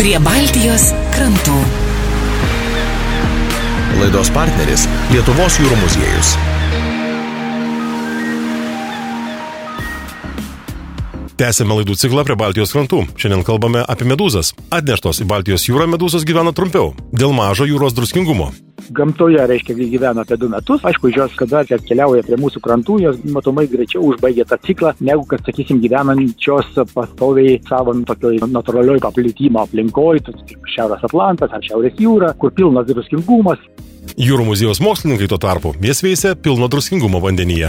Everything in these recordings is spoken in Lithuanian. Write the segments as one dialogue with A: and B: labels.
A: Prie Baltijos krantų.
B: Laidos partneris – Lietuvos jūrų muziejus.
C: Tęsėme laidų ciklą prie Baltijos krantų. Šiandien kalbame apie medūzas. Atneštos į Baltijos jūrą medūzos gyvena trumpiau, dėl mažo jūros druskingumo.
D: Gamtoje, gyvena apie 2 metus. Aišku, jos, kada atkeliauja prie mūsų krantų, jos matomai greičiau užbaigia tą ciklą, negu kad, gyvenančios pastoviai savo tokioj natūralioj paplitimo aplinkoj, Šiaurės Atlantas ar Šiaurės jūra, kur pilnas druskingumas.
C: Jūrų muziejaus mokslininkai tuo tarpu jas veisia pilno druskingumo vandenyje.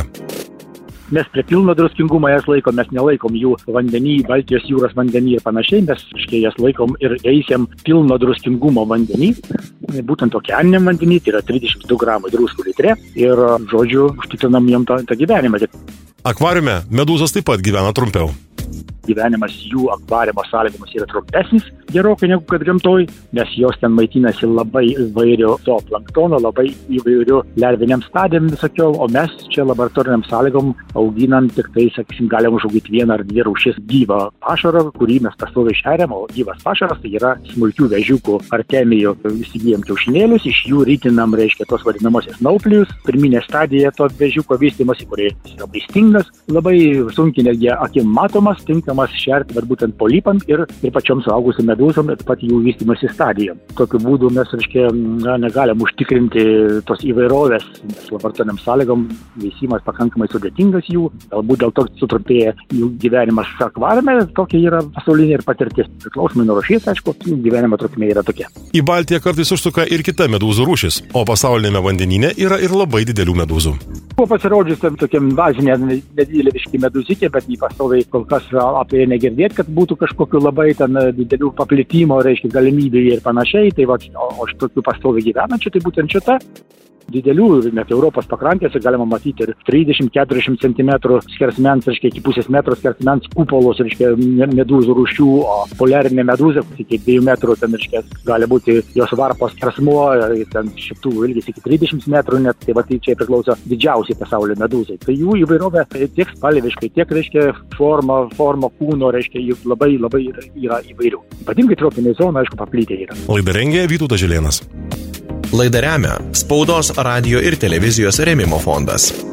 D: Mes prie pilno druskingumo jas laikom, mes nelaikom jų vandenį, Baltijos jūros vandenį ir panašiai, mes jas laikom ir veisiam pilno druskingumo vandenį, būtent okeaniniam vandenį, tai yra 32 gramai druskų litre ir, užtikrinam jom tą gyvenimą.
C: Akvariume medūzos taip pat gyvena trumpiau.
D: Gyvenimas jų akvariumo sąlygomis yra trumpesnis gerokai negu kad gamtoj, nes jos ten maitinasi labai įvairių zooplanktono, labai įvairių lerviniam stadijam visokio, o mes čia laboratoriniam sąlygom auginam tik tai, galim užauginti 1 ar 2 rūšis gyvą pašarą, kurį mes pastoviai šeriam, o gyvas pašaras tai yra smulkių vėžiukų artemijų. Įsigijam kiaušinėlius, iš jų rytinam, tos vadinamosios nauplijus, pirminė stadija to vėžiuko vystymosi, kuris yra maistingas, labai sunkiai netgi akim matomas, tinkamas šerti, bet būtent polipam ir pačiom suaugusiam medūzom ir pat jų vystymosi stadijom. Tokiu būdu mes, negalim užtikrinti tos įvairovės, nes laboratoriniam sąlygom veisimas pakankamai sudėtingas jų, galbūt dėl to sutrumpėja jų gyvenimas akvariume, tokia yra pasaulinė ir patirtis. Priklausomai nuo rūšies, aišku, jų gyvenimo trukmė yra tokia.
C: Į Baltiją kartais užsuka ir kita medūzų rūšis, o pasaulinėme vandenyne yra ir labai didelių medūzų.
D: Buvo pasirodžius tokiam bazinė nedidelė medūzikė, bet jį pastoviai kol kas apie negirdėt, kad būtų kažkokiu labai ten didelių paplitimo, galimybių ir panašiai, tai o šitokių pastoviai gyvenančių, tai būtent šita. Didelių, net Europos pakrantėse galima matyti ir 30-40 cm skersmens, iki pusės metro skersmens kupolos, medūzų rūšių, o poliarinė medūza, iki 2 metrų, ten, gali būti jos varpos skersmuo, ten šitų ilgis iki 30 metrų, net, tai čia priklauso didžiausiai pasaulio medūzai. Tai jų įvairovė tiek spalviškai, tiek, forma kūno, jų labai yra įvairių. Ypatingai tropinė zona, paplitė yra.
C: Laidą rengė Vytautas Žilėnas.
B: Laidą remia Spaudos, radijo ir televizijos rėmimo fondas.